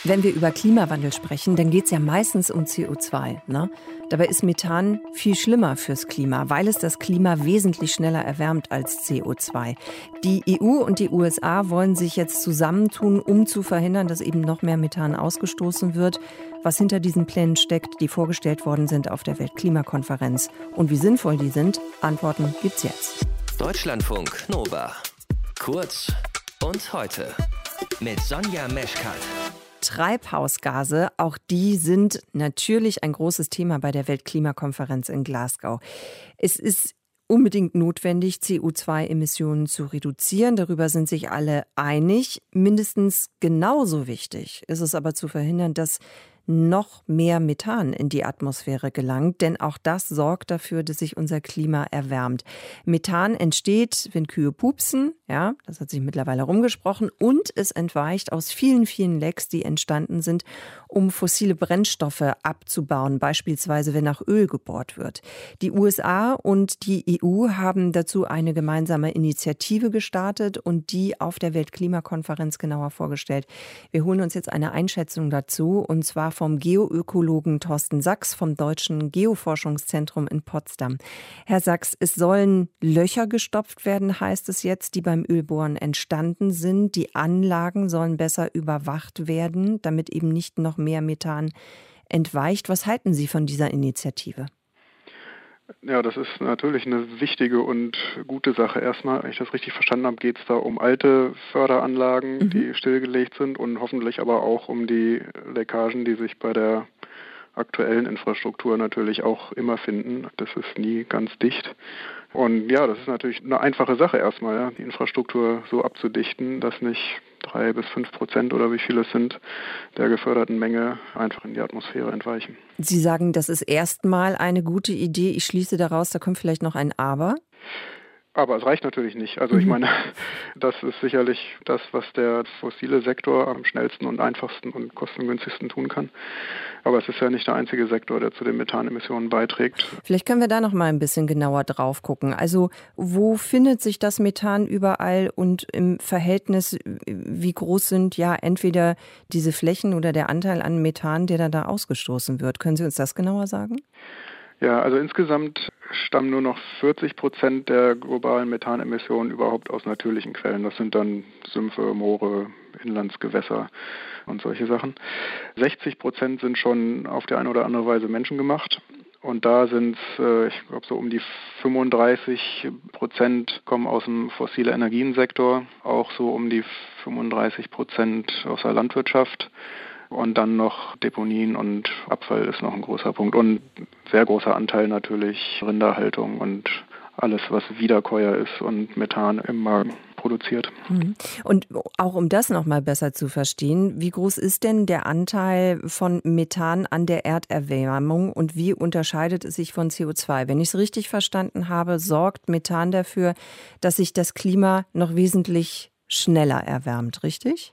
Wenn wir über Klimawandel sprechen, dann geht es ja meistens um CO2. Ne? Dabei ist Methan viel schlimmer fürs Klima, weil es das Klima wesentlich schneller erwärmt als CO2. Die EU und die USA wollen sich jetzt zusammentun, um zu verhindern, dass eben noch mehr Methan ausgestoßen wird. Was hinter diesen Plänen steckt, die vorgestellt worden sind auf der Weltklimakonferenz. Und wie sinnvoll die sind, Antworten gibt's jetzt. Deutschlandfunk Nova. Kurz und heute mit Sonja Meschkat. Treibhausgase, auch die sind natürlich ein großes Thema bei der Weltklimakonferenz in Glasgow. Es ist unbedingt notwendig, CO2-Emissionen zu reduzieren. Darüber sind sich alle einig. Mindestens genauso wichtig ist es aber zu verhindern, dass noch mehr Methan in die Atmosphäre gelangt, denn auch das sorgt dafür, dass sich unser Klima erwärmt. Methan entsteht, wenn Kühe pupsen, ja, das hat sich mittlerweile rumgesprochen, und es entweicht aus vielen, vielen Lecks, die entstanden sind, um fossile Brennstoffe abzubauen, beispielsweise wenn nach Öl gebohrt wird. Die USA und die EU haben dazu eine gemeinsame Initiative gestartet und die auf der Weltklimakonferenz genauer vorgestellt. Wir holen uns jetzt eine Einschätzung dazu, und zwar vom Geoökologen Thorsten Sachs vom Deutschen Geoforschungszentrum in Potsdam. Herr Sachs, es sollen Löcher gestopft werden, heißt es jetzt, die beim Ölbohren entstanden sind. Die Anlagen sollen besser überwacht werden, damit eben nicht noch mehr Methan entweicht. Was halten Sie von dieser Initiative? Ja, das ist natürlich eine wichtige und gute Sache. Erstmal, wenn ich das richtig verstanden habe, geht es da um alte Förderanlagen, die stillgelegt sind, und hoffentlich aber auch um die Leckagen, die sich bei der aktuellen Infrastruktur natürlich auch immer finden. Das ist nie ganz dicht. Und ja, das ist natürlich eine einfache Sache erstmal, ja, die Infrastruktur so abzudichten, dass nicht 3-5% oder wie viele es sind, der geförderten Menge einfach in die Atmosphäre entweichen. Sie sagen, das ist erstmal eine gute Idee. Ich schließe daraus, da kommt vielleicht noch ein Aber. Aber es reicht natürlich nicht. Also ich meine, das ist sicherlich das, was der fossile Sektor am schnellsten und einfachsten und kostengünstigsten tun kann. Aber es ist ja nicht der einzige Sektor, der zu den Methanemissionen beiträgt. Vielleicht können wir da noch mal ein bisschen genauer drauf gucken. Also wo findet sich das Methan überall und im Verhältnis, wie groß sind ja entweder diese Flächen oder der Anteil an Methan, der da ausgestoßen wird? Können Sie uns das genauer sagen? Ja, also insgesamt stammen nur noch 40% der globalen Methanemissionen überhaupt aus natürlichen Quellen. Das sind dann Sümpfe, Moore, Inlandsgewässer und solche Sachen. 60% sind schon auf die eine oder andere Weise menschengemacht. Und da sind es, ich glaube, so um die 35% kommen aus dem fossile Energiensektor, auch so um die 35% aus der Landwirtschaft. Und dann noch Deponien und Abfall ist noch ein großer Punkt. Und sehr großer Anteil natürlich Rinderhaltung und alles, was Wiederkäuer ist und Methan immer produziert. Und auch um das noch mal besser zu verstehen, wie groß ist denn der Anteil von Methan an der Erderwärmung und wie unterscheidet es sich von CO2? Wenn ich es richtig verstanden habe, sorgt Methan dafür, dass sich das Klima noch wesentlich schneller erwärmt, richtig?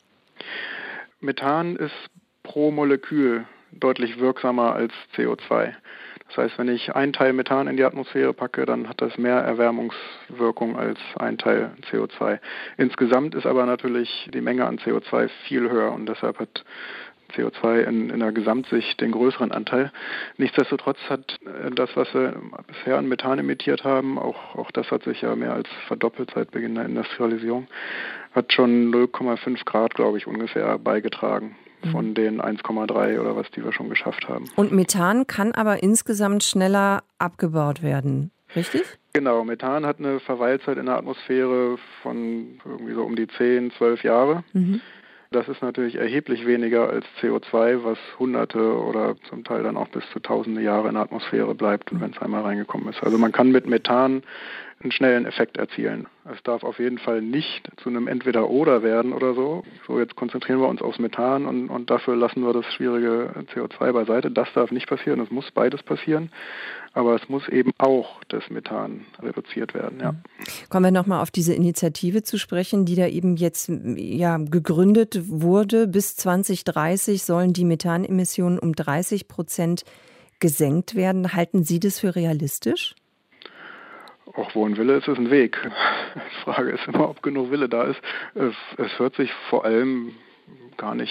Methan ist pro Molekül deutlich wirksamer als CO2. Das heißt, wenn ich einen Teil Methan in die Atmosphäre packe, dann hat das mehr Erwärmungswirkung als ein Teil CO2. Insgesamt ist aber natürlich die Menge an CO2 viel höher und deshalb hat CO2 in der Gesamtsicht den größeren Anteil. Nichtsdestotrotz hat das, was wir bisher an Methan emittiert haben, auch das hat sich ja mehr als verdoppelt seit Beginn der Industrialisierung, hat schon 0,5 Grad, glaube ich, ungefähr beigetragen von den 1,3 oder was, die wir schon geschafft haben. Und Methan kann aber insgesamt schneller abgebaut werden, richtig? Genau, Methan hat eine Verweilzeit in der Atmosphäre von irgendwie so um die 10-12 Jahre. Das ist natürlich erheblich weniger als CO2, was Hunderte oder zum Teil dann auch bis zu Tausende Jahre in der Atmosphäre bleibt, wenn es einmal reingekommen ist. Also man kann mit Methan einen schnellen Effekt erzielen. Es darf auf jeden Fall nicht zu einem Entweder-Oder werden oder so. So, jetzt konzentrieren wir uns aufs Methan und dafür lassen wir das schwierige CO2 beiseite. Das darf nicht passieren, es muss beides passieren. Aber es muss eben auch das Methan reduziert werden, ja. Kommen wir nochmal auf diese Initiative zu sprechen, die da eben jetzt gegründet wurde. Bis 2030 sollen die Methanemissionen um 30% gesenkt werden. Halten Sie das für realistisch? Auch wo ein Wille ist, ist ein Weg. Die Frage ist immer, ob genug Wille da ist. Es hört sich vor allem gar nicht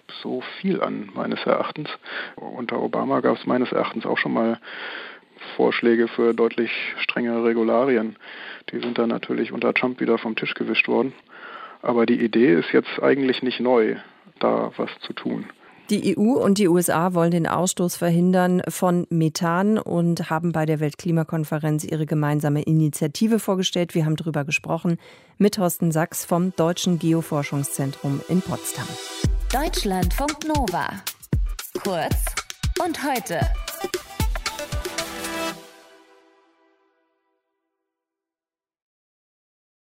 so viel an, meines Erachtens. Unter Obama gab es meines Erachtens auch schon mal Vorschläge für deutlich strengere Regularien. Die sind dann natürlich unter Trump wieder vom Tisch gewischt worden. Aber die Idee ist jetzt eigentlich nicht neu, da was zu tun. Die EU und die USA wollen den Ausstoß verhindern von Methan und haben bei der Weltklimakonferenz ihre gemeinsame Initiative vorgestellt. Wir haben darüber gesprochen mit Thorsten Sachs vom Deutschen Geoforschungszentrum in Potsdam. Deutschlandfunk Nova. Kurz und heute.